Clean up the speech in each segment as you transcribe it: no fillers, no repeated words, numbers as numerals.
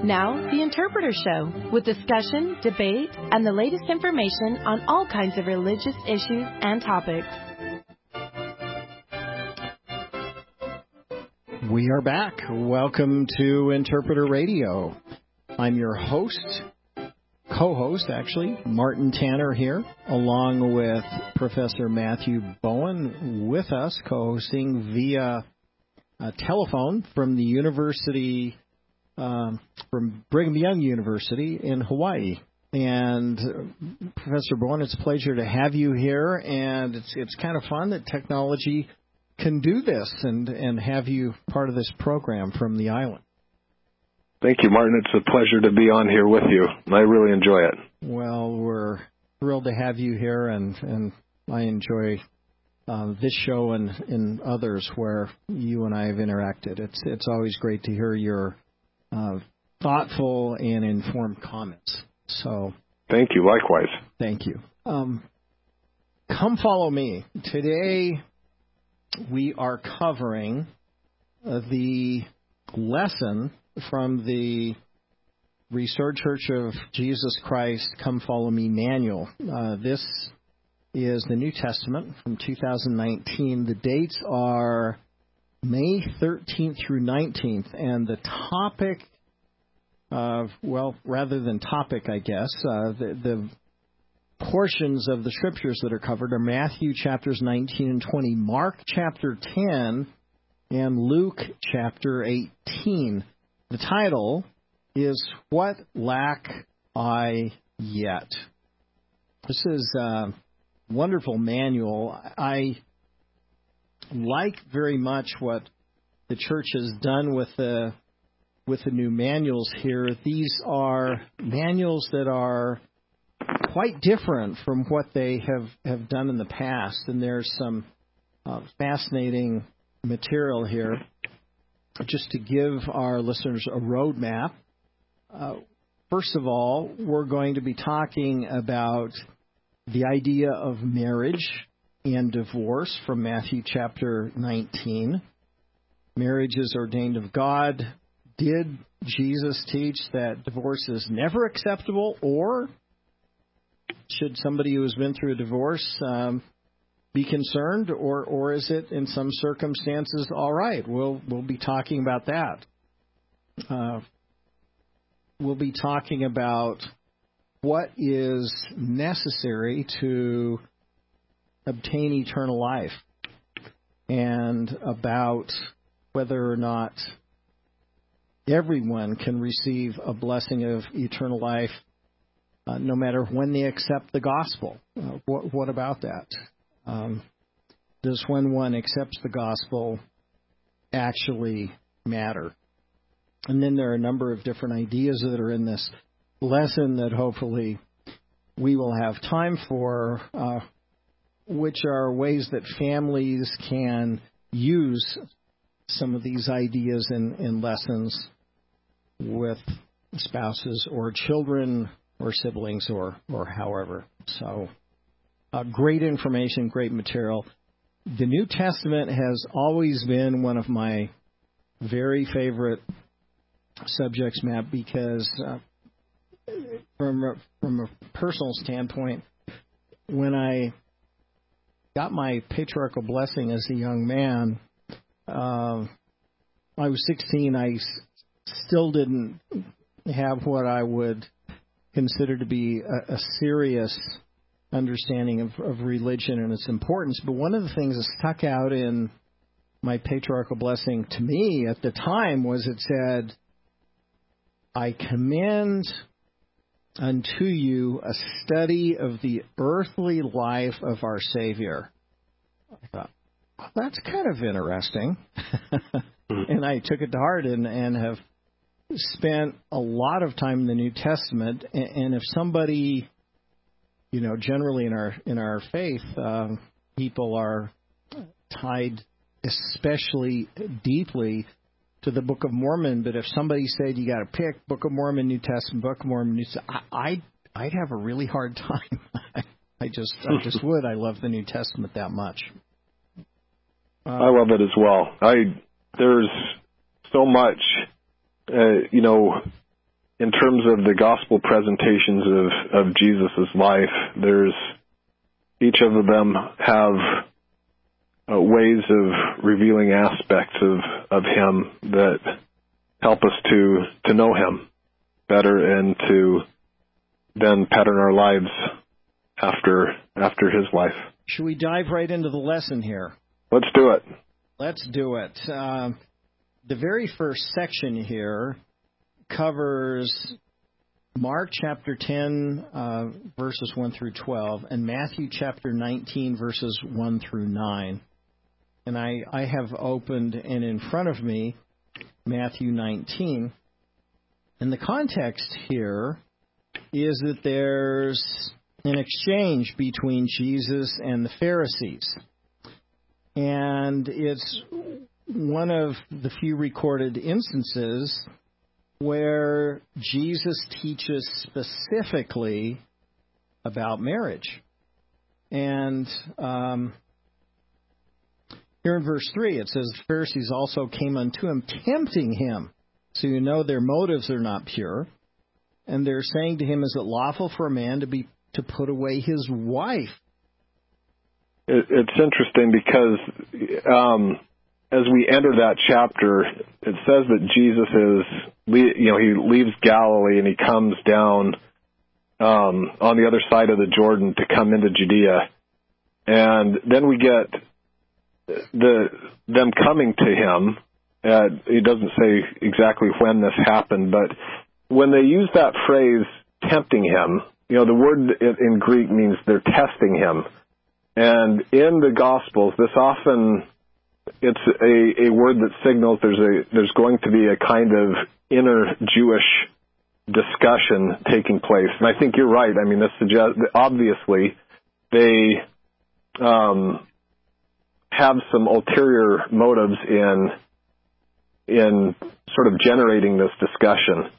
Now, The Interpreter Show, with discussion, debate, and the latest information on all kinds of religious issues and topics. We are back. Welcome to Interpreter Radio. I'm your co-host, Martin Tanner here, along with Professor Matthew Bowen with us, co-hosting via telephone from the university, from Brigham Young University in Hawaii. And Professor Bowen, it's a pleasure to have you here, and it's kind of fun that technology can do this and have you part of this program from the island. Thank you, Martin. It's a pleasure to be on here with you. I really enjoy it. Well, we're thrilled to have you here, and I enjoy this show and others where you and I have interacted. It's always great to hear your thoughtful and informed comments. So, thank you. Likewise. Thank you. Come follow me. Today we are covering the lesson from the Restored Church of Jesus Christ Come Follow Me manual. This is the New Testament from 2019. The dates are May 13th through 19th, and the topic, rather than topic, I guess, the portions of the scriptures that are covered are Matthew chapters 19 and 20, Mark chapter 10, and Luke chapter 18. The title is What Lack I Yet? This is a wonderful manual. I like very much what the church has done with the new manuals here. These are manuals that are quite different from what they have done in the past, and there's some fascinating material here. Just to give our listeners a roadmap, first of all, we're going to be talking about the idea of marriage and divorce from Matthew chapter 19. Marriage is ordained of God. Did Jesus teach that divorce is never acceptable, or should somebody who has been through a divorce be concerned, or is it in some circumstances all right? We'll be talking about that. We'll be talking about what is necessary to obtain eternal life, and about whether or not everyone can receive a blessing of eternal life, no matter when they accept the gospel. What about that? Does when one accepts the gospel actually matter? And then there are a number of different ideas that are in this lesson that hopefully we will have time for, which are ways that families can use some of these ideas and lessons with spouses or children or siblings or however. So, great information, great material. The New Testament has always been one of my very favorite subjects, Matt, because from a personal standpoint, when I got my patriarchal blessing as a young man, I was 16. I still didn't have what I would consider to be a serious understanding of religion and its importance. But one of the things that stuck out in my patriarchal blessing to me at the time was it said, I commend unto you a study of the earthly life of our Savior. I thought, well, that's kind of interesting. And I took it to heart and have spent a lot of time in the New Testament. And if somebody, generally in our faith, people are tied especially deeply to the Book of Mormon. But if somebody said you got to pick Book of Mormon, New Testament, Book of Mormon, New Testament, I'd have a really hard time. I just would. I love the New Testament that much. I love it as well. There's so much, in terms of the gospel presentations of Jesus' life, each of them have ways of revealing aspects of him that help us to know him better and to then pattern our lives after his life. Should we dive right into the lesson here? Let's do it. Let's do it. The very first section here covers Mark chapter 10, verses 1 through 12, and Matthew chapter 19, verses 1 through 9. And I have opened and in front of me Matthew 19. And the context here is that there's an exchange between Jesus and the Pharisees. And it's one of the few recorded instances where Jesus teaches specifically about marriage. And here in verse 3, it says, the Pharisees also came unto him, tempting him. So you know their motives are not pure. And they're saying to him, is it lawful for a man to put away his wife? It's interesting because as we enter that chapter, it says that Jesus he leaves Galilee and he comes down on the other side of the Jordan to come into Judea. And then we get them coming to him. He doesn't say exactly when this happened, but when they use that phrase, tempting him, the word in Greek means they're testing him. And in the Gospels, this often, it's a word that signals there's going to be a kind of inner Jewish discussion taking place. And I think you're right. I mean, this suggests, obviously, they have some ulterior motives in sort of generating this discussion.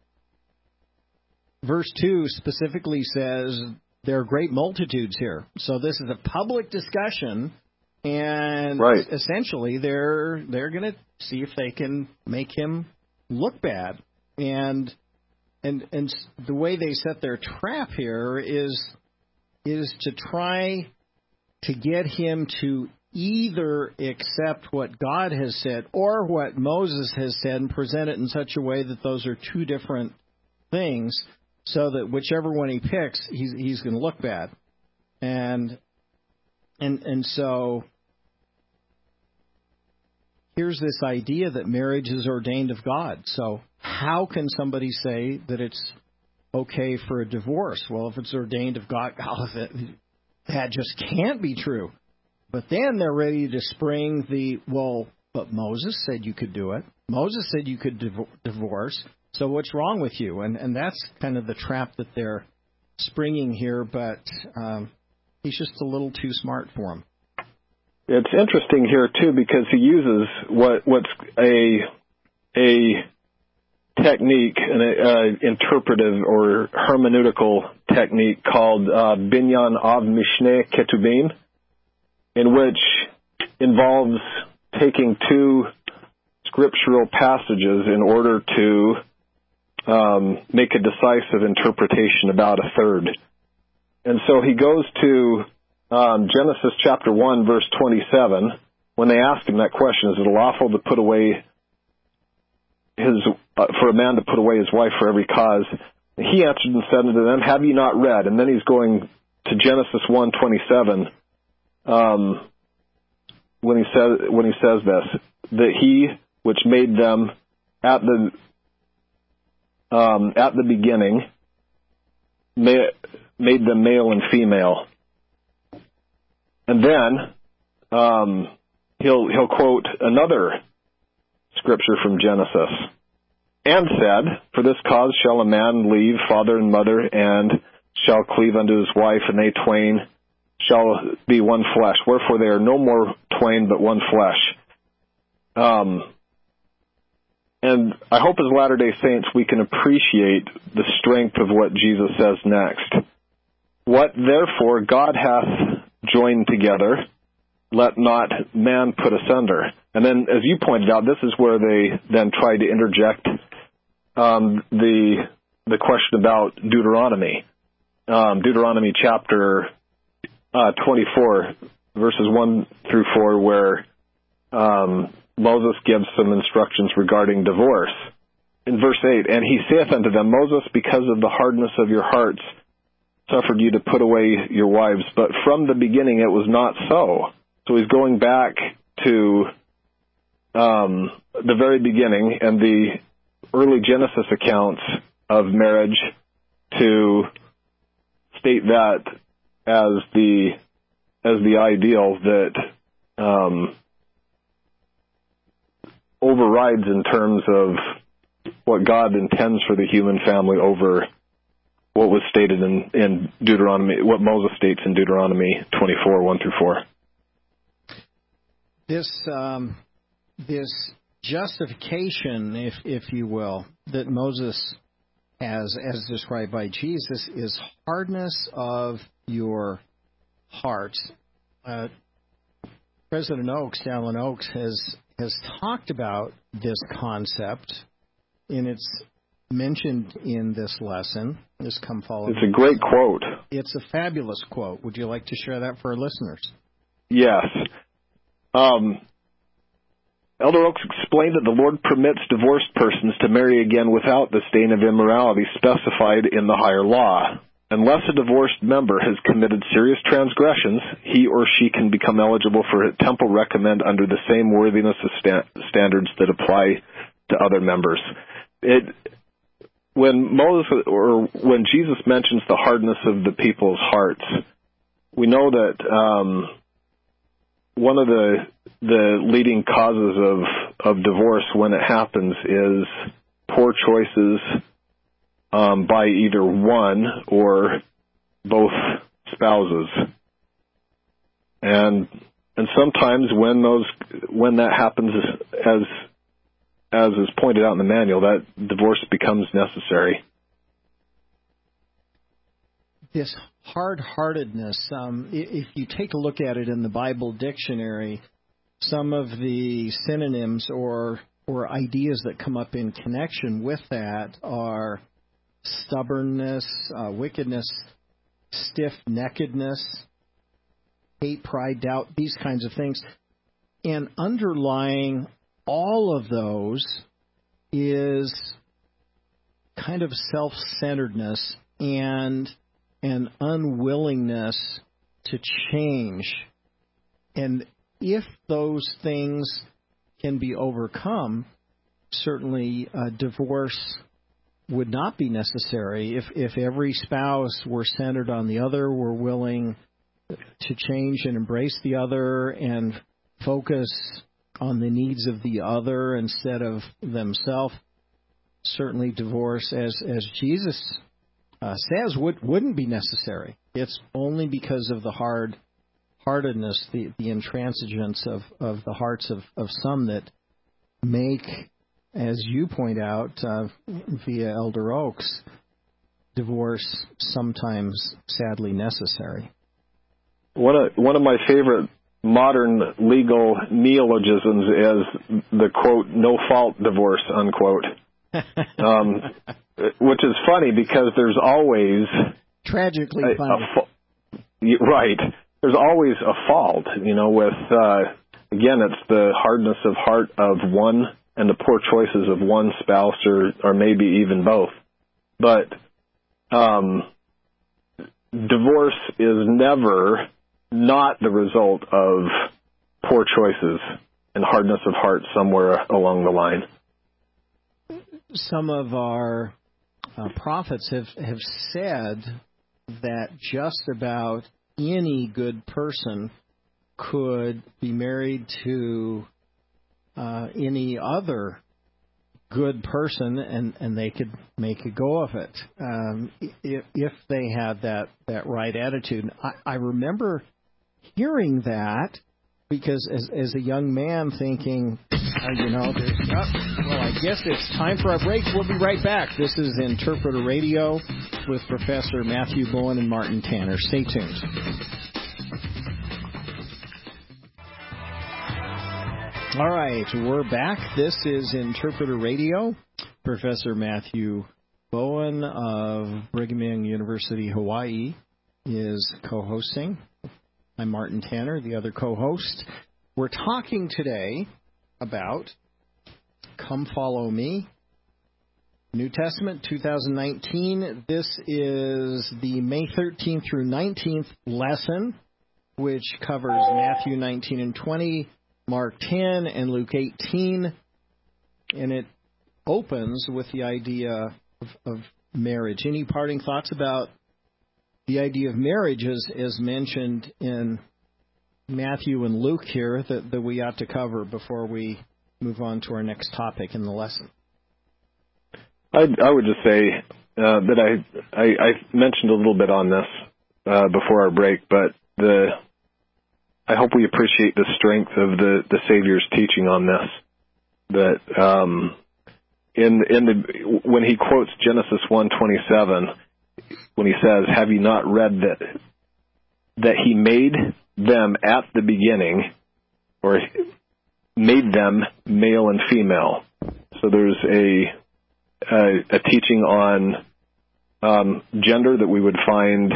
Verse 2 specifically says there are great multitudes here. So this is a public discussion, and right. Essentially they're going to see if they can make him look bad. And the way they set their trap here is to try to get him to either accept what God has said or what Moses has said and present it in such a way that those are two different things, so that whichever one he picks, he's going to look bad. And so here's this idea that marriage is ordained of God. So how can somebody say that it's okay for a divorce? Well, if it's ordained of God, that just can't be true. But then they're ready to spring but Moses said you could do it. Moses said you could divorce. So what's wrong with you? And that's kind of the trap that they're springing here, but he's just a little too smart for them. It's interesting here, too, because he uses what's a technique, an interpretive or hermeneutical technique called binyan av mishneh ketubim, in which involves taking two scriptural passages in order to make a decisive interpretation about a third. And so he goes to Genesis chapter 1, verse 27, when they ask him that question, is it lawful to put away for a man to put away his wife for every cause? He answered and said unto them, have you not read? And then he's going to Genesis 1:27, when he says this, that he which made them at the beginning made them male and female. And then he'll quote another scripture from Genesis, and said, for this cause shall a man leave father and mother, and shall cleave unto his wife, and they twain shall be one flesh. Wherefore they are no more twain, but one flesh. And I hope as Latter-day Saints we can appreciate the strength of what Jesus says next. What therefore God hath joined together, let not man put asunder. And then, as you pointed out, this is where they then try to interject the question about Deuteronomy. Deuteronomy chapter 24, verses 1 through 4, where Moses gives some instructions regarding divorce. In verse 8, and he saith unto them, Moses, because of the hardness of your hearts, suffered you to put away your wives, but from the beginning it was not so. So he's going back to the very beginning and the early Genesis accounts of marriage to state that as the ideal that overrides in terms of what God intends for the human family over what was stated in Deuteronomy, what Moses states in Deuteronomy 24, 1 through 4. This justification, if you will, that Moses has, as described by Jesus, is hardness of your heart. President Oaks, Dallin Oaks, has talked about this concept, and it's mentioned in this lesson. It's a great quote. It's a fabulous quote. Would you like to share that for our listeners? Yes. Elder Oaks explained that the Lord permits divorced persons to marry again without the stain of immorality specified in the higher law. Unless a divorced member has committed serious transgressions, he or she can become eligible for a temple recommend under the same worthiness of standards that apply to other members. When Jesus mentions the hardness of the people's hearts, we know that one of the leading causes of divorce when it happens is poor choices by either one or both spouses. And sometimes when that happens, as is pointed out in the manual, that divorce becomes necessary. This hard-heartedness, if you take a look at it in the Bible dictionary, some of the synonyms or ideas that come up in connection with that are stubbornness, wickedness, stiff-neckedness, hate, pride, doubt, these kinds of things. And underlying all of those is kind of self-centeredness and an unwillingness to change. And if those things can be overcome, certainly divorce would not be necessary. If every spouse were centered on the other, were willing to change and embrace the other and focus on the needs of the other instead of themselves, certainly divorce, as Jesus says, wouldn't be necessary. It's only because of the hard-heartedness, the intransigence of the hearts of some that make, as you point out via Elder Oaks, divorce sometimes sadly necessary. One of my favorite modern legal neologisms is the quote, no fault divorce, unquote. Which is funny because there's always tragically funny. Right. There's always a fault, with again, it's the hardness of heart of one and the poor choices of one spouse or maybe even both. But divorce is never not the result of poor choices and hardness of heart somewhere along the line. Some of our prophets have said that just about any good person could be married to any other good person, and they could make a go of it if they had that right attitude. I remember hearing that because as a young man thinking, well, I guess it's time for our break. We'll be right back. This is Interpreter Radio with Professor Matthew Bowen and Martin Tanner. Stay tuned. All right, we're back. This is Interpreter Radio Professor Matthew Bowen of Brigham Young University, Hawaii, is co-hosting. I'm Martin Tanner, the other co-host. We're talking today about Come Follow Me, New Testament 2019. This is the May 13th through 19th lesson, which covers Matthew 19 and 20, Mark 10, and Luke 18. And it opens with the idea of marriage. Any parting thoughts about the idea of marriage as mentioned in Matthew and Luke here that we ought to cover before we move on to our next topic in the lesson? I would just say that I mentioned a little bit on this before our break, but I hope we appreciate the strength of the Savior's teaching on this. That when he quotes Genesis 1:27, when he says, "Have you not read that he made them at the beginning, or made them male and female?" So there's a teaching on gender that we would find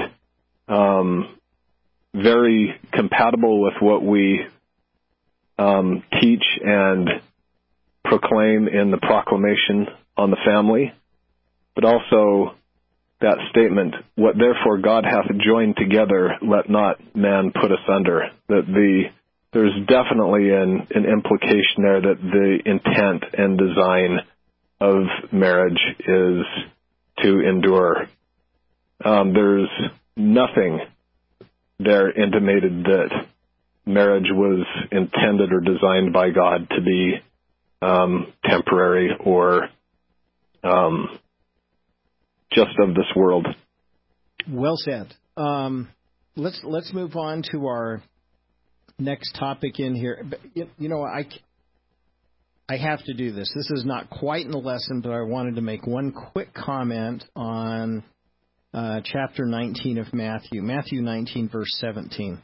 very compatible with what we teach and proclaim in the proclamation on the family, but also that statement, "What therefore God hath joined together, let not man put asunder." That there's definitely an implication there that the intent and design of marriage is to endure. There's nothing there intimated that marriage was intended or designed by God to be temporary or just of this world. Well said. Let's move on to our next topic in here. You know, I have to do this. This is not quite in the lesson, but I wanted to make one quick comment on chapter 19 of Matthew. Matthew 19, verse 17.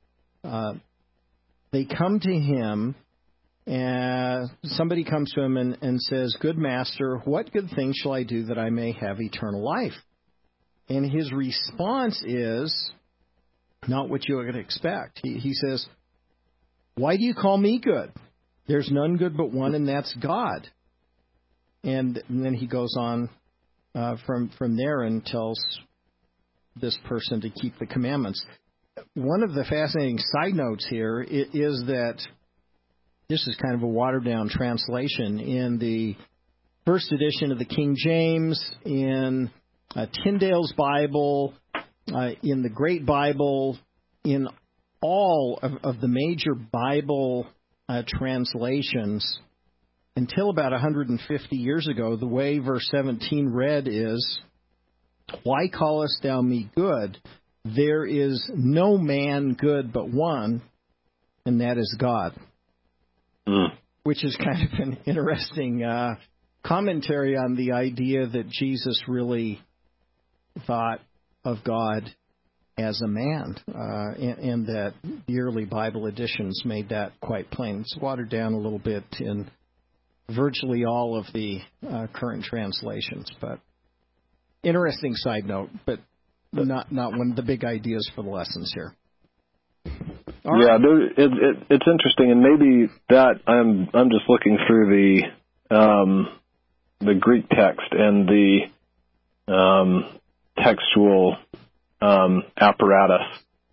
They come to him, and somebody comes to him and says, "Good master, what good thing shall I do that I may have eternal life?" And his response is not what you would expect. He says, "Why do you call me good? There's none good but one, and that's God." And then he goes on from there and tells this person to keep the commandments. One of the fascinating side notes here is that this is kind of a watered-down translation. In the first edition of the King James, in Tyndale's Bible, in the Great Bible, in all of the major Bible translations, until about 150 years ago, the way verse 17 read is, "Why callest thou me good? There is no man good but one, and that is God." Which is kind of an interesting commentary on the idea that Jesus really thought of God as a man, and that the early Bible editions made that quite plain. It's watered down a little bit in virtually all of the current translations, but interesting side note, but not one of the big ideas for the lessons here. Yeah, it's interesting, and maybe that I'm just looking through the Greek text and the textual apparatus.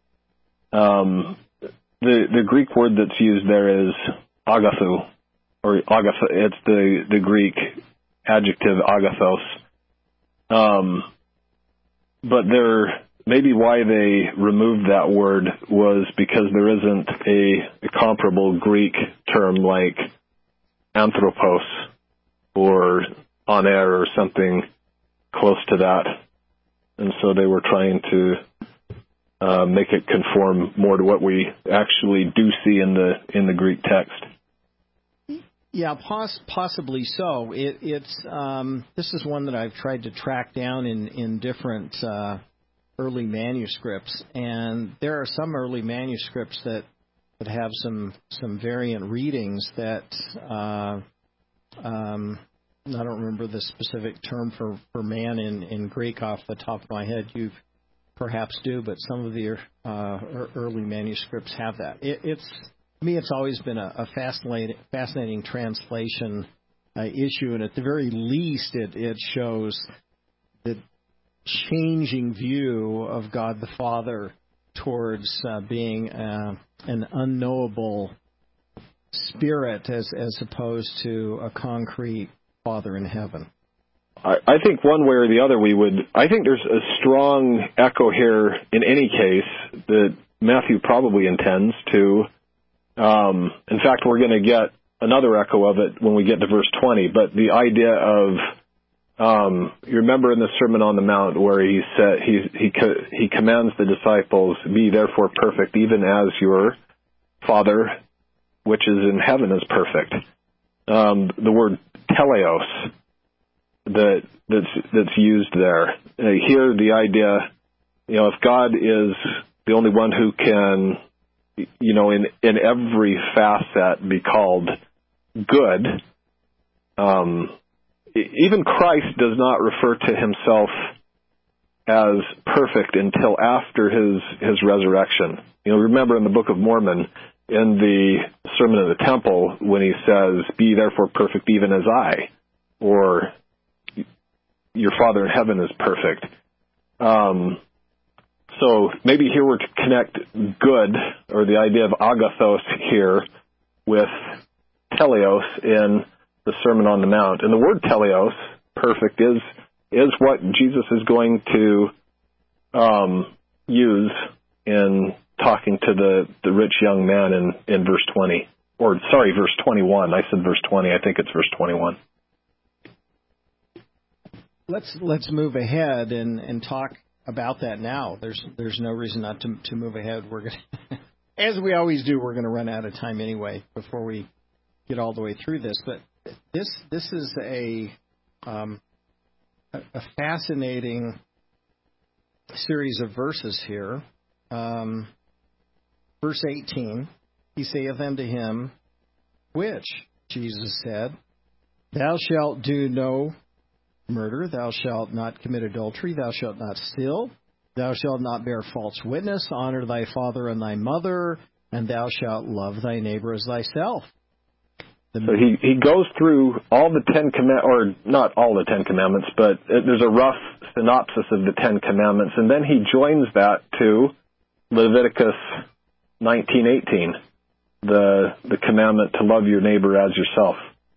The Greek word that's used there is agathou, or agatha. It's the Greek adjective agathos. But maybe why they removed that word was because there isn't a comparable Greek term like anthropos or aner or something close to that. And so they were trying to make it conform more to what we actually do see in the Greek text. Yeah, possibly so. It's this is one that I've tried to track down in different early manuscripts, and there are some early manuscripts that have some variant readings that I don't remember the specific term for man in Greek off the top of my head. You perhaps do, but some of the early manuscripts have that. To me, it's always been a fascinating translation issue, and at the very least, it shows the changing view of God the Father towards being an unknowable spirit as opposed to a concrete Father in heaven. I think one way or the other I think there's a strong echo here in any case that Matthew probably intends to. In fact, we're going to get another echo of it when we get to verse 20, but the idea of, you remember in the Sermon on the Mount where he said, he commands the disciples, be therefore perfect, even as your Father which is in heaven is perfect. The word teleos that's used there. Here, the idea, if God is the only one who can, in every facet be called good, even Christ does not refer to himself as perfect until after his resurrection. Remember in the Book of Mormon, in the Sermon on the Temple, when he says, be therefore perfect even as I, or your Father in heaven is perfect. So maybe here we're to connect good, or the idea of agathos here, with teleos in the Sermon on the Mount. And the word teleos, perfect, is what Jesus is going to use in talking to the rich young man in verse 20. Verse 21. I said verse 20. I think it's verse 21. Let's move ahead and talk about that now. There's no reason not to move ahead. We're going as we always do, we're going to run out of time anyway before we get all the way through this. But this is a fascinating series of verses here. Verse 18, he saith unto him, which, Jesus said, thou shalt do no murder, thou shalt not commit adultery, thou shalt not steal, thou shalt not bear false witness, honor thy father and thy mother, and thou shalt love thy neighbor as thyself. So he goes through all the 10 commandments, or not all the 10 commandments, but there's a rough synopsis of the 10 commandments, and then he joins that to Leviticus 19:18, the commandment to love your neighbor as yourself.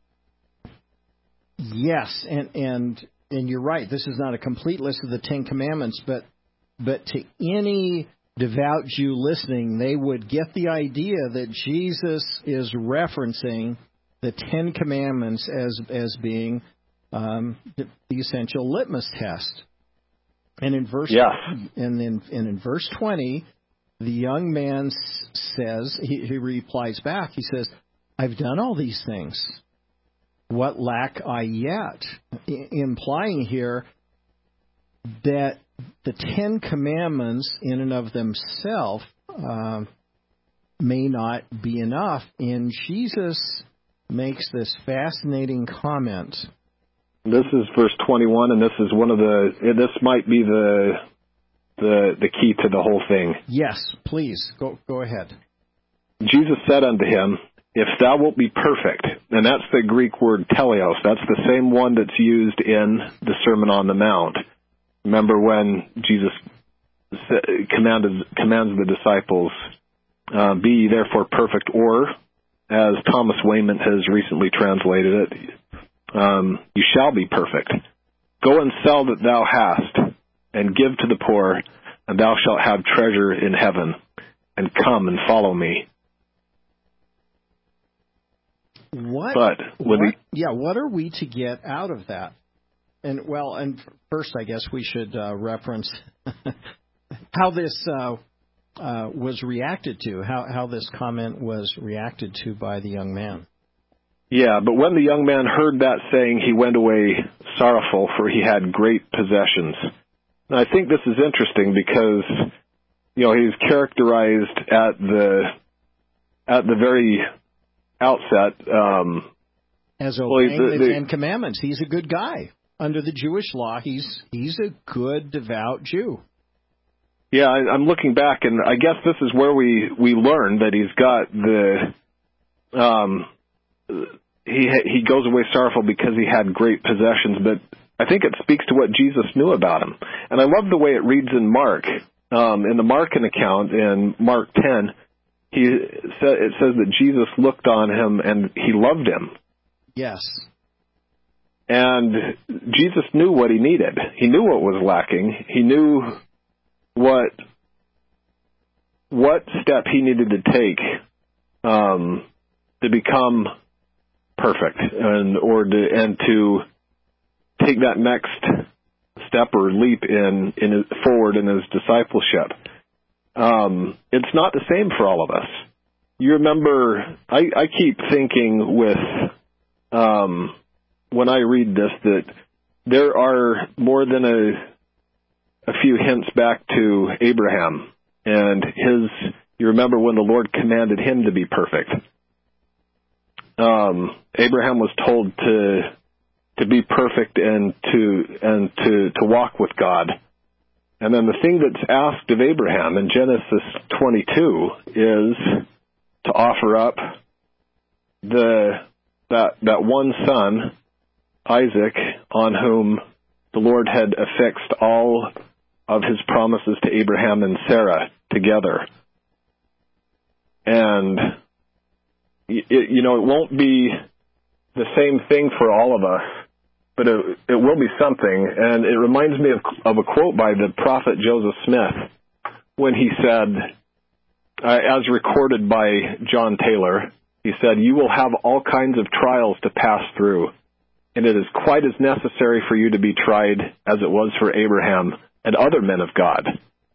Yes, and you're right. This is not a complete list of the 10 commandments, but to any devout Jew listening, they would get the idea that Jesus is referencing the 10 commandments as being the essential litmus test. And in verse in verse 20, the young man says, he replies back, he says, I've done all these things. What lack I yet? Implying here that the 10 commandments in and of themselves may not be enough. And Jesus makes this fascinating comment. This is verse 21, and this is this might be the key to the whole thing. Yes, please, go ahead. Jesus said unto him, if thou wilt be perfect, and that's the Greek word teleos, that's the same one that's used in the Sermon on the Mount. Remember when Jesus commands the disciples, be ye therefore perfect, or, as Thomas Wayman has recently translated it, you shall be perfect. Go and sell that thou hast, and give to the poor, and thou shalt have treasure in heaven, and come and follow me. What are we to get out of that? And first, I guess we should reference how this was reacted to, how this comment was reacted to by the young man. Yeah, but when the young man heard that saying, he went away sorrowful, for he had great possessions. And I think this is interesting because, he's characterized at the very outset as obeying the Ten Commandments. He's a good guy. Under the Jewish law, he's a good, devout Jew. Yeah, I'm looking back, and I guess this is where we learn that he's got he goes away sorrowful because he had great possessions, but I think it speaks to what Jesus knew about him. And I love the way it reads in Mark. In the Markan account, in Mark 10, it says that Jesus looked on him and he loved him. Yes. And Jesus knew what he needed. He knew what was lacking. He knew what step he needed to take to become perfect and to take that next step or leap forward in his discipleship. It's not the same for all of us. You remember, I keep thinking with when I read this that there are more than a few hints back to Abraham and you remember when the Lord commanded him to be perfect. Abraham was told to be perfect and to walk with God. And then the thing that's asked of Abraham in Genesis 22 is to offer up that one son, Isaac, on whom the Lord had affixed all of his promises to Abraham and Sarah together. And it won't be the same thing for all of us, but it will be something. And it reminds me of a quote by the prophet Joseph Smith when he said, as recorded by John Taylor, he said, "You will have all kinds of trials to pass through, and it is quite as necessary for you to be tried as it was for Abraham and other men of God.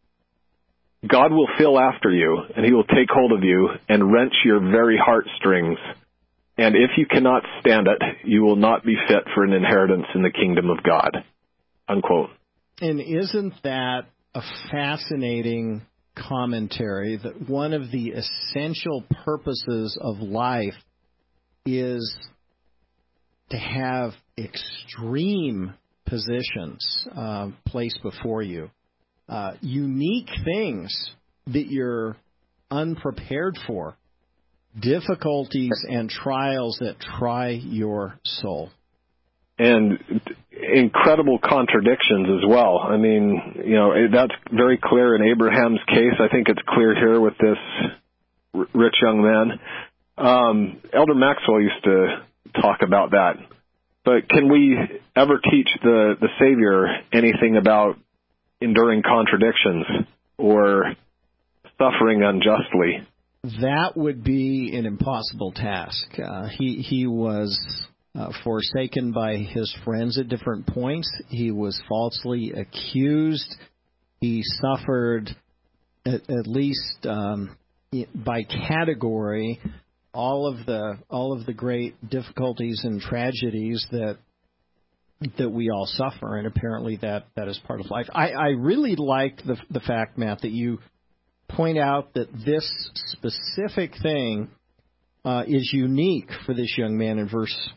God will feel after you, and he will take hold of you and wrench your very heartstrings. And if you cannot stand it, you will not be fit for an inheritance in the kingdom of God." Unquote. And isn't that a fascinating commentary that one of the essential purposes of life is to have extreme positions placed before you, unique things that you're unprepared for, difficulties and trials that try your soul. And incredible contradictions as well. I mean, that's very clear in Abraham's case. I think it's clear here with this rich young man. Elder Maxwell used to talk about that. But can we ever teach the Savior anything about enduring contradictions or suffering unjustly? That would be an impossible task. He was forsaken by his friends at different points. He was falsely accused. He suffered, at least by category, all of the great difficulties and tragedies that we all suffer, and apparently that is part of life. I really like the fact, Matt, that you point out that this specific thing is unique for this young man in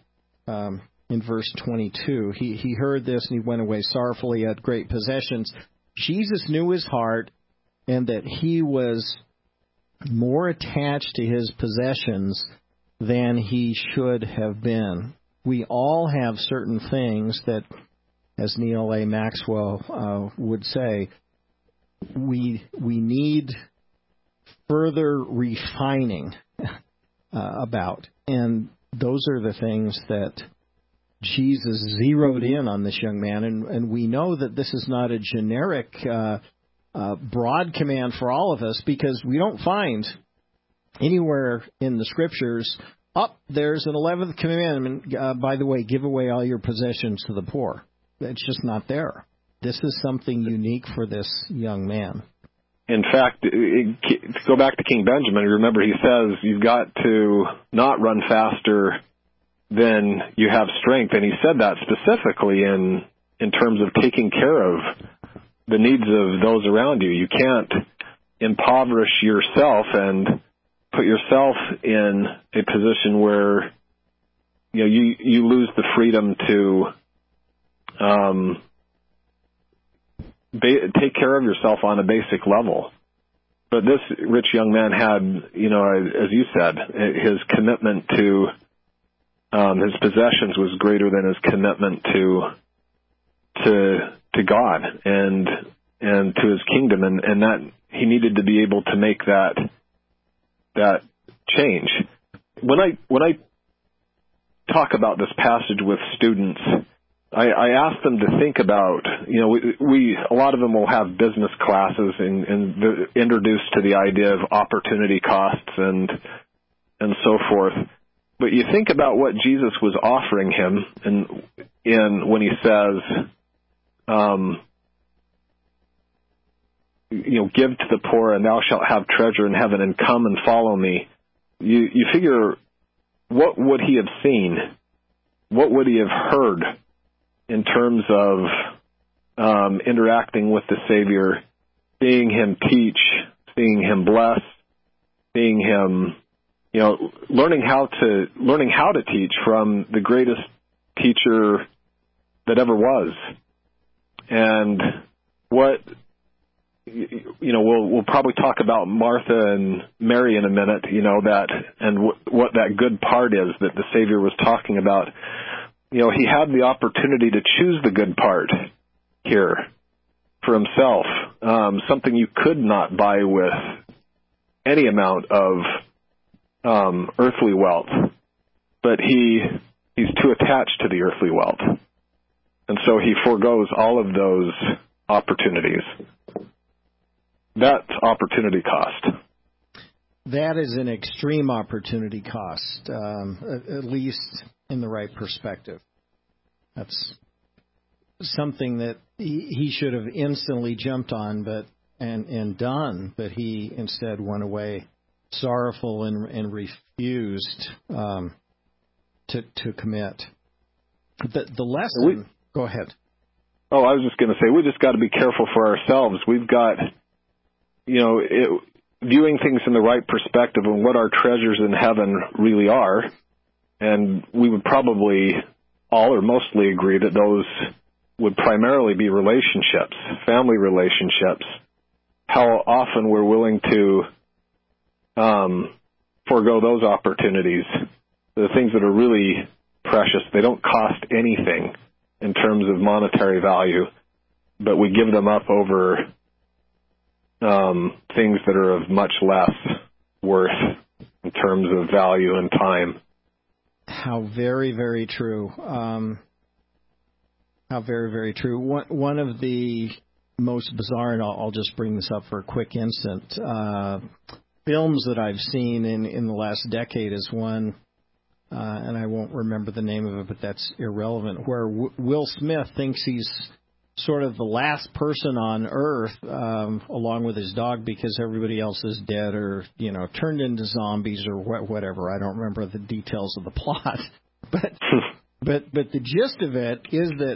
verse 22. He heard this and he went away sorrowfully, had great possessions. Jesus knew his heart and that he was more attached to his possessions than he should have been. We all have certain things that, as Neal A. Maxwell would say, we need further refining about. And those are the things that Jesus zeroed in on this young man. And we know that this is not a generic broad command for all of us, because we don't find anywhere in the Scriptures, there's an 11th commandment, by the way, give away all your possessions to the poor. It's just not there. This is something unique for this young man. In fact, to go back to King Benjamin, remember he says you've got to not run faster than you have strength. And he said that specifically in terms of taking care of the needs of those around you. You can't impoverish yourself and put yourself in a position where you lose the freedom to take care of yourself on a basic level. But this rich young man had, as you said, his commitment to his possessions was greater than his commitment to God and to his kingdom, and that he needed to be able to make that change. When I talk about this passage with students, I ask them to think about, a lot of them will have business classes and they're introduced to the idea of opportunity costs and so forth. But you think about what Jesus was offering him in when he says, give to the poor and thou shalt have treasure in heaven, and come and follow me. You figure, what would he have seen? What would he have heard in terms of interacting with the Savior, seeing him teach, seeing him bless, seeing him, learning how to teach from the greatest teacher that ever was. And what, we'll probably talk about Martha and Mary in a minute, what that good part is that the Savior was talking about. He had the opportunity to choose the good part here for himself, something you could not buy with any amount of earthly wealth. But he's too attached to the earthly wealth. And so he forgoes all of those opportunities. That's opportunity cost. That is an extreme opportunity cost, at least in the right perspective. That's something that he should have instantly jumped on and done, but he instead went away sorrowful and refused to commit. The lesson... Go ahead. Oh, I was just going to say, we just got to be careful for ourselves. We've got, viewing things in the right perspective and what our treasures in heaven really are. And we would probably all or mostly agree that those would primarily be relationships, family relationships. How often we're willing to forego those opportunities. The things that are really precious, they don't cost anything in terms of monetary value, but we give them up over things that are of much less worth in terms of value and time. How very, very true. How very, very true. One of the most bizarre, and I'll just bring this up for a quick instant, films that I've seen in the last decade is one, and I won't remember the name of it, but that's irrelevant, where Will Smith thinks he's sort of the last person on Earth, along with his dog, because everybody else is dead or, turned into zombies or whatever. I don't remember the details of the plot. But the gist of it is that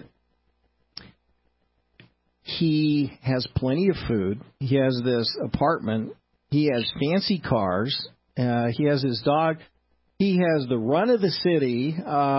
he has plenty of food. He has this apartment. He has fancy cars. He has his dog. He has the run of the city.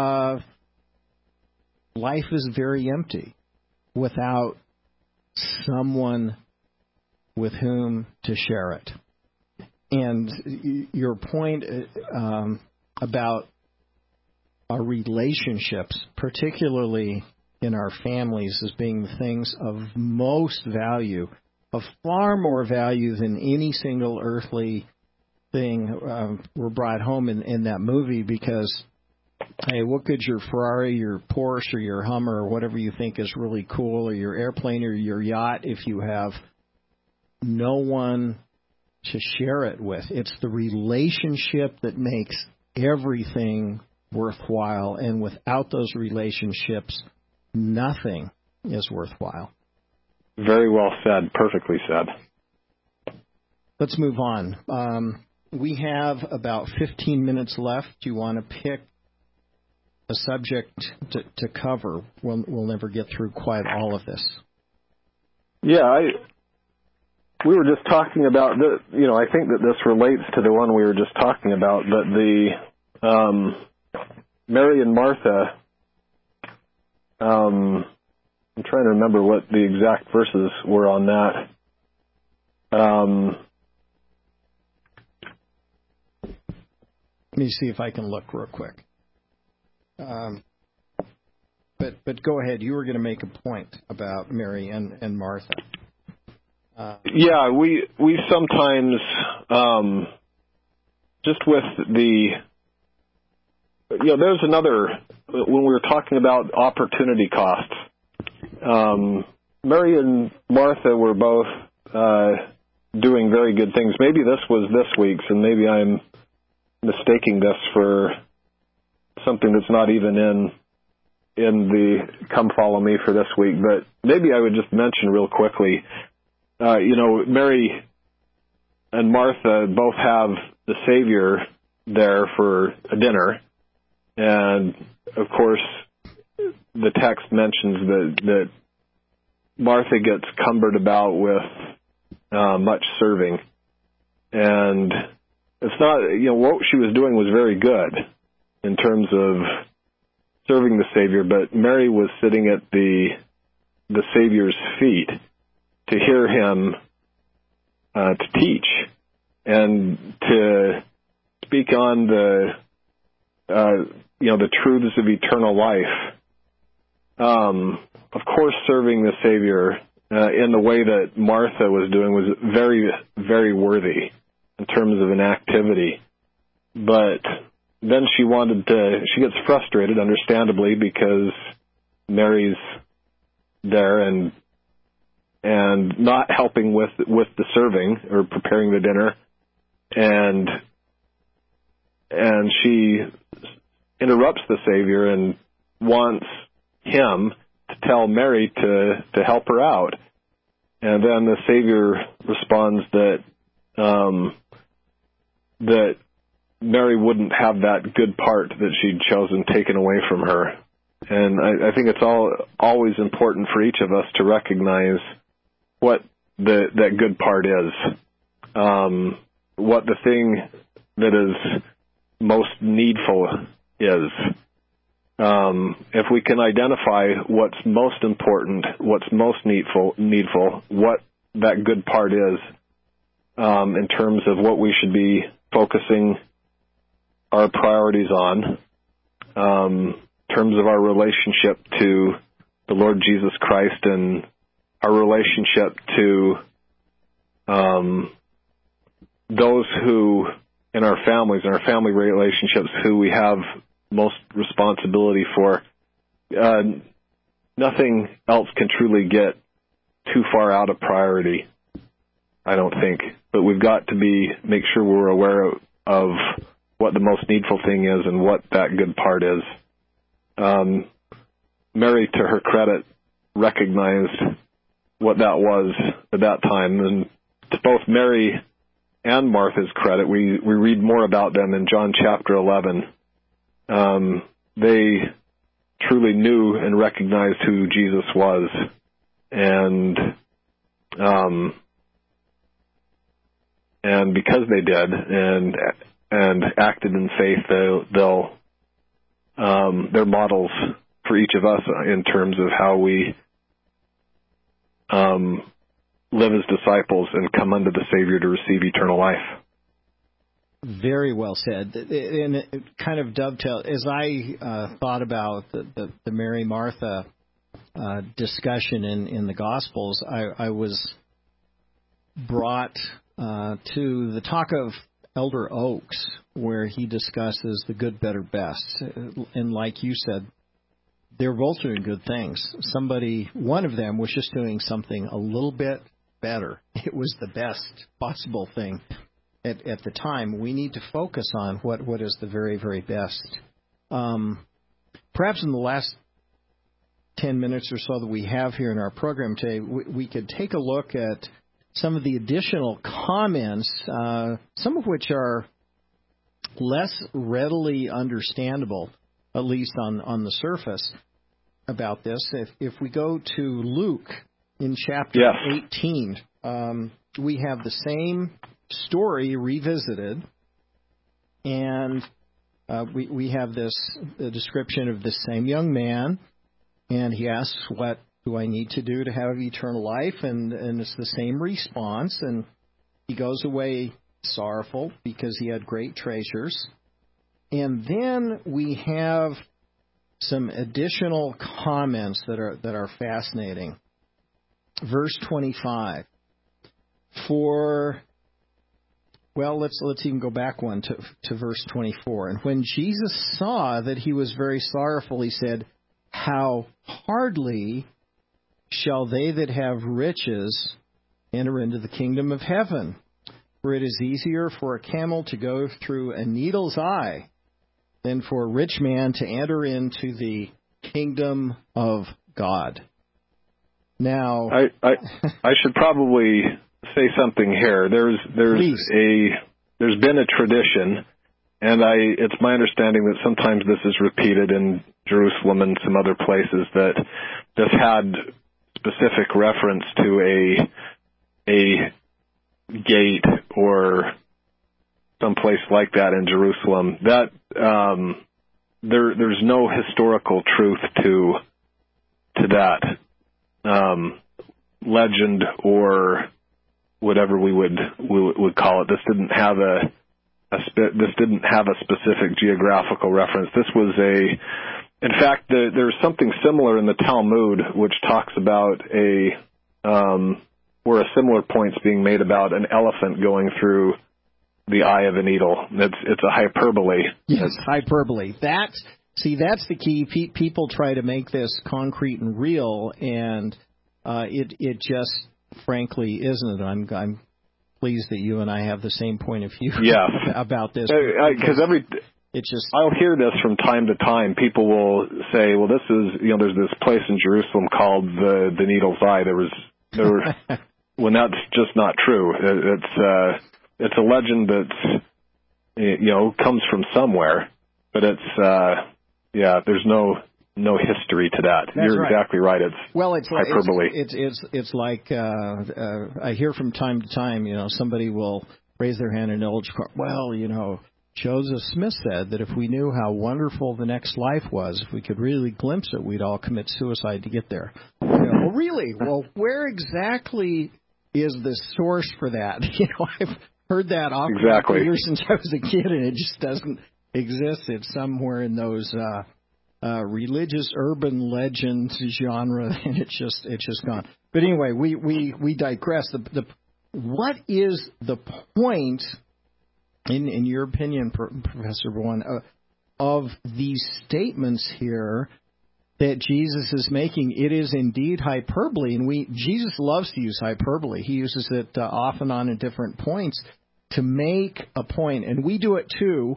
Life is very empty without someone with whom to share it. And your point about our relationships, particularly in our families, as being the things of most value, of far more value than any single earthly thing, were brought home in that movie, because, hey, what good's your Ferrari, your Porsche, or your Hummer, or whatever you think is really cool, or your airplane or your yacht, if you have no one to share it with? It's the relationship that makes everything worthwhile, and without those relationships, nothing is worthwhile. Very well said. Perfectly said. Let's move on. We have about 15 minutes left. Do you want to pick a subject to cover? We'll never get through quite all of this. Yeah, we were just talking about I think that this relates to the one we were just talking about, but Mary and Martha, I'm trying to remember what the exact verses were on that. Let me see if I can look real quick. But go ahead. You were going to make a point about Mary and Martha. Yeah, we sometimes just with the there's another when we were talking about opportunity costs. Mary and Martha were both doing very good things. Maybe this was this week's, and maybe I'm mistaking this for something that's not even in the Come Follow Me for this week. But maybe I would just mention real quickly, Mary and Martha both have the Savior there for a dinner. And, of course, the text mentions that Martha gets cumbered about with much serving. And it's not, what she was doing was very good in terms of serving the Savior, but Mary was sitting at the Savior's feet to hear him to teach and to speak on the truths of eternal life. Of course, serving the Savior in the way that Martha was doing was very, very worthy in terms of an activity. But then she gets frustrated, understandably, because Mary's there and not helping with the serving or preparing the dinner. And she interrupts the Savior and wants him to tell Mary to help her out. And then the Savior responds that Mary wouldn't have that good part that she'd chosen taken away from her. And I think it's always important for each of us to recognize what that good part is, what the thing that is most needful is. If we can identify what's most important, what's most needful, what that good part is, in terms of what we should be focusing our priorities on, in terms of our relationship to the Lord Jesus Christ and our relationship to those who in our families and our family relationships who we have most responsibility for. Nothing else can truly get too far out of priority, I don't think. But we've got to make sure we're aware of what the most needful thing is and what that good part is. Mary, to her credit, recognized what that was at that time. And to both Mary and Martha's credit, we read more about them in John chapter 11. They truly knew and recognized who Jesus was. And because they did and acted in faith, they're models for each of us in terms of how we live as disciples and come unto the Savior to receive eternal life. Very well said. And it kind of dovetailed, as I thought about the Mary-Martha discussion in the Gospels, I was brought to the talk of Elder Oaks, where he discusses the good, better, best. And like you said, they're both doing good things. One of them was just doing something a little bit better. It was the best possible thing at the time. We need to focus on what is the very, very best. Perhaps in the last 10 minutes or so that we have here in our program today, we could take a look at some of the additional comments, some of which are less readily understandable, at least on the surface, about this. If we go to Luke in chapter 18, we have the same story revisited, and we have the description of this same young man, and he asks, "What do I need to do to have eternal life?" And it's the same response, and he goes away sorrowful because he had great treasures. And then we have some additional comments that are fascinating. Verse 25. Let's even go back one to verse 24. And when Jesus saw that he was very sorrowful, he said, "How hardly shall they that have riches enter into the kingdom of heaven? For it is easier for a camel to go through a needle's eye than for a rich man to enter into the kingdom of God." Now, I should probably say something here. There's been a tradition, and it's my understanding that sometimes this is repeated in Jerusalem and some other places, that this had specific reference to a gate or someplace like that in Jerusalem. That there's no historical truth to that legend or whatever we would call it. This didn't have a specific geographical reference. This was in fact, there's something similar in the Talmud which talks about where a similar point's being made about an elephant going through the eye of a needle. It's a hyperbole. Yes, hyperbole. That's the key. People try to make this concrete and real, and it just frankly isn't. I'm pleased that you and I have the same point of view about this. Because I'll hear this from time to time. People will say, "Well, this is there's this place in Jerusalem called the Needle's Eye." There were when that's just not true. It's a legend that's comes from somewhere, but there's no history to that. You're right. Exactly right. It's hyperbole. It's like I hear from time to time. Somebody will raise their hand and they'll Joseph Smith said that if we knew how wonderful the next life was, if we could really glimpse it, we'd all commit suicide to get there. Well, really? Well, where exactly is the source for that? I've heard that often for years since I was a kid, and it just doesn't exist. It's somewhere in those religious urban legends genre, and it's just gone. But anyway, we digress. What is the point, in your opinion, Professor Bowen, of these statements here that Jesus is making? It is indeed hyperbole, and Jesus loves to use hyperbole. He uses it off and on at different points to make a point, and we do it too.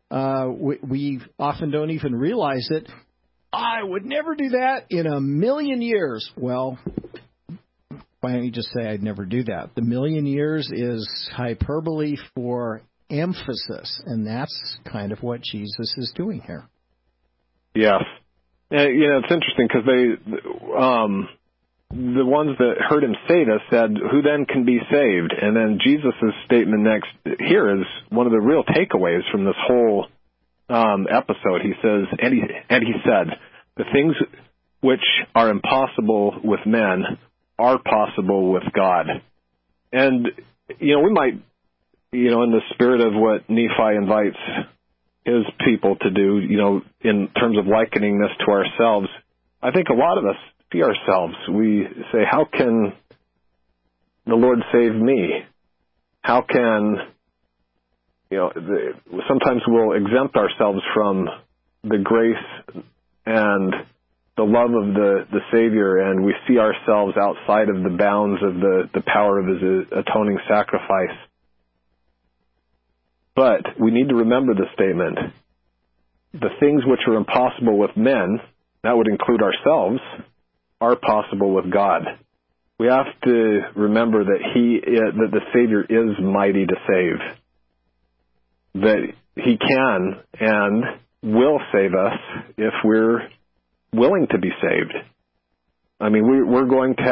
We often don't even realize it. I would never do that in a million years. Well, why don't you just say I'd never do that? The million years is hyperbole for emphasis, and that's kind of what Jesus is doing here. Yes. It's interesting because the ones that heard him say this said, "Who then can be saved?" And then Jesus' statement next here is one of the real takeaways from this whole episode. He says, and he said, "The things which are impossible with men are possible with God." And, we might, in the spirit of what Nephi invites his people to do, in terms of likening this to ourselves, I think a lot of us see ourselves. We say, how can the Lord save me? How can, sometimes we'll exempt ourselves from the grace and the love of the Savior, and we see ourselves outside of the bounds of the power of his atoning sacrifice. But we need to remember the statement. The things which are impossible with men, that would include ourselves, are possible with God. We have to remember that that the Savior is mighty to save. That he can and will save us if we're willing to be saved. I mean, we're going to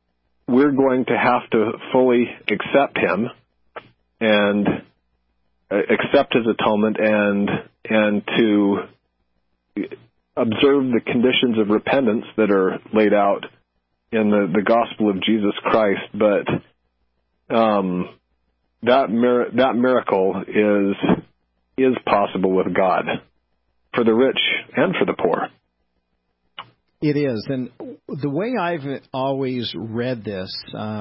have to fully accept him and accept his atonement and to observe the conditions of repentance that are laid out in the gospel of Jesus Christ. But that miracle is possible with God for the rich and for the poor. It is. And the way I've always read this,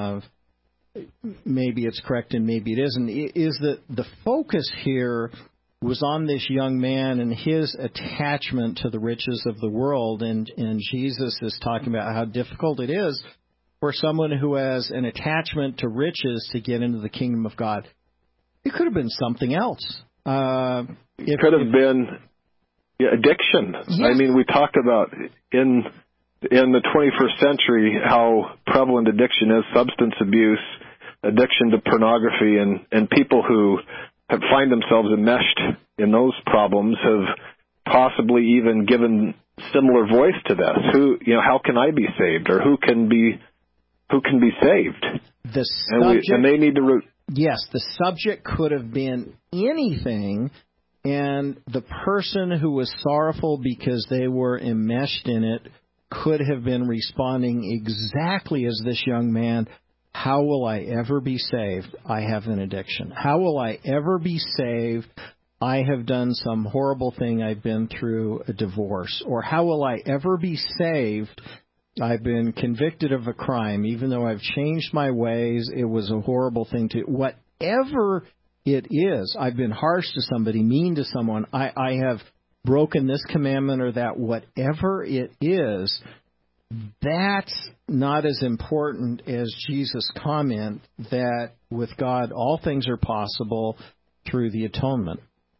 maybe it's correct and maybe it isn't, is that the focus here was on this young man and his attachment to the riches of the world. And Jesus is talking about how difficult it is for someone who has an attachment to riches to get into the kingdom of God. It could have been something else. It could have been addiction. Yes. I mean, we talked about in the 21st century how prevalent addiction is, substance abuse, addiction to pornography, and people who have find themselves enmeshed in those problems have possibly even given similar voice to this. How can I be saved, or who can be saved? The subject, and they need to. Yes, the subject could have been anything, and the person who was sorrowful because they were enmeshed in it could have been responding exactly as this young man. How will I ever be saved? I have an addiction. How will I ever be saved? I have done some horrible thing. I've been through a divorce. Or how will I ever be saved? I've been convicted of a crime. Even though I've changed my ways, it was a horrible thing to... Whatever it is, I've been harsh to somebody, mean to someone, I have broken this commandment or that, whatever it is, that's not as important as Jesus' comment that with God all things are possible through the atonement.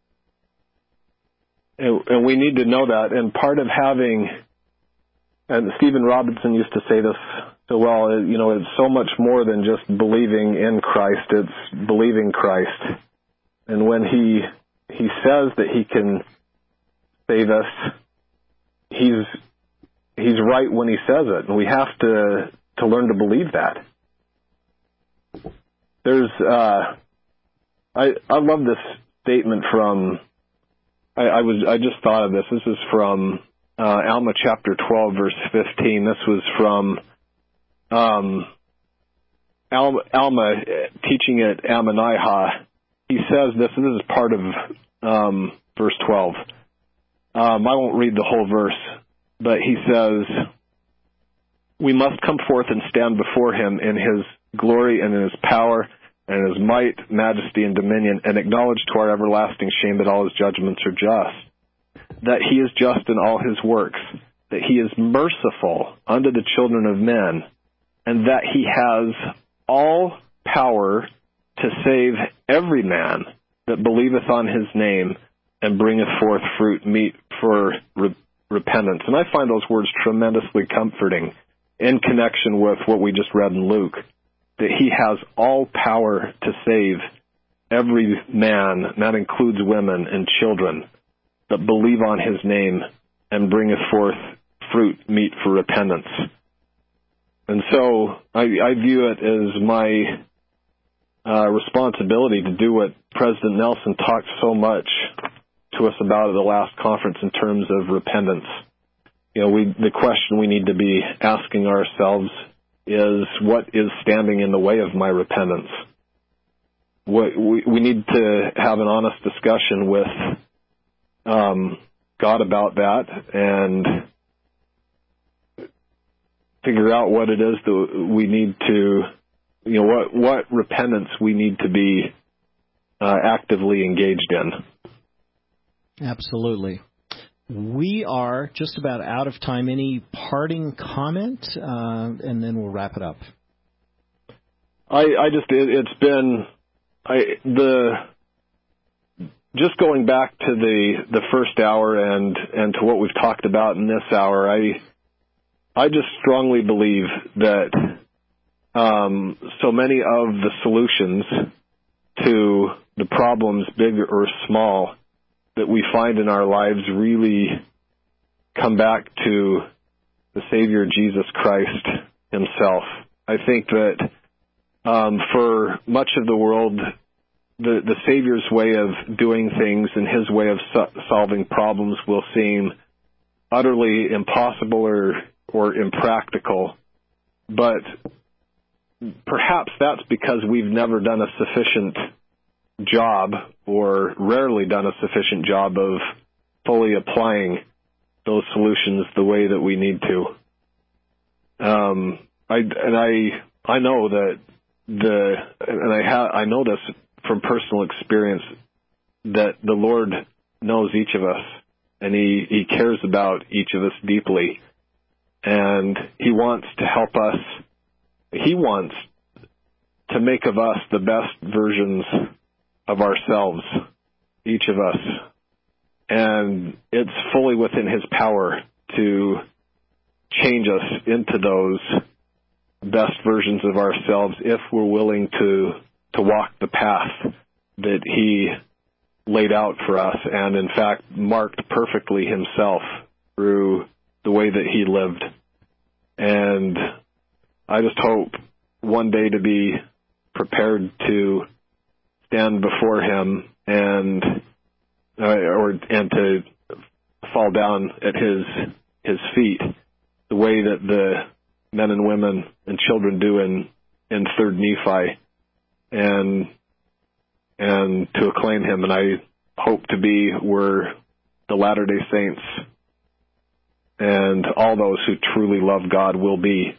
And we need to know that. And part of having, and Stephen Robinson used to say this so well, it's so much more than just believing in Christ, it's believing Christ. And when he says that he can save us, he's right when he says it, and we have to learn to believe that. There's I love this statement from I just thought of this. This is from Alma chapter 12 verse 15. This was from Alma teaching at Ammonihah. He says this, and this is part of verse 12. I won't read the whole verse, but he says, we must come forth and stand before him in his glory and in his power and in his might, majesty, and dominion, and acknowledge to our everlasting shame that all his judgments are just, that he is just in all his works, that he is merciful unto the children of men, and that he has all power to save every man that believeth on his name and bringeth forth fruit meet for repentance. And I find those words tremendously comforting in connection with what we just read in Luke, that he has all power to save every man, and that includes women and children, that believe on his name and bringeth forth fruit meet for repentance. And so I view it as my responsibility to do what President Nelson talked so much to us about at the last conference in terms of repentance. The question we need to be asking ourselves is, what is standing in the way of my repentance? We need to have an honest discussion with God about that and figure out what it is that we need to, what repentance we need to be actively engaged in. Absolutely. We are just about out of time. Any parting comment, and then we'll wrap it up. It's been just going back to the first hour and to what we've talked about in this hour. I just strongly believe that so many of the solutions to the problems, big or small, that we find in our lives really come back to the Savior Jesus Christ himself. I think that for much of the world, the Savior's way of doing things and his way of solving problems will seem utterly impossible or impractical. But perhaps that's because we've never done a sufficient job, or rarely done a sufficient job, of fully applying those solutions the way that we need to. I know that I know this from personal experience, that the Lord knows each of us, and He cares about each of us deeply, and He wants to help us. He wants to make of us the best versions of ourselves, each of us. And it's fully within His power to change us into those best versions of ourselves if we're willing to walk the path that He laid out for us, and in fact marked perfectly Himself through the way that He lived. And I just hope one day to be prepared to stand before Him and to fall down at His feet, the way that the men and women and children do in 3rd Nephi, and to acclaim Him. And I hope to be where the Latter-day Saints and all those who truly love God will be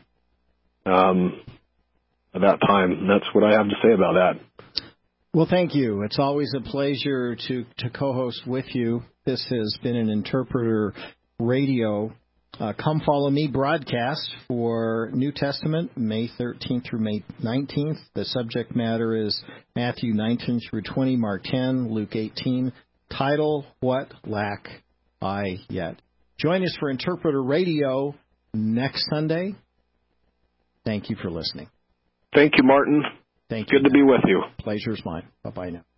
at that time. That's what I have to say about that. Well, thank you. It's always a pleasure to co-host with you. This has been an Interpreter Radio Come Follow Me broadcast for New Testament, May 13th through May 19th. The subject matter is Matthew 19 through 20, Mark 10, Luke 18. Title, What Lack I Yet? Join us for Interpreter Radio next Sunday. Thank you for listening. Thank you, Martin. Thank you. Good to be with you. Pleasure's mine. Bye-bye now.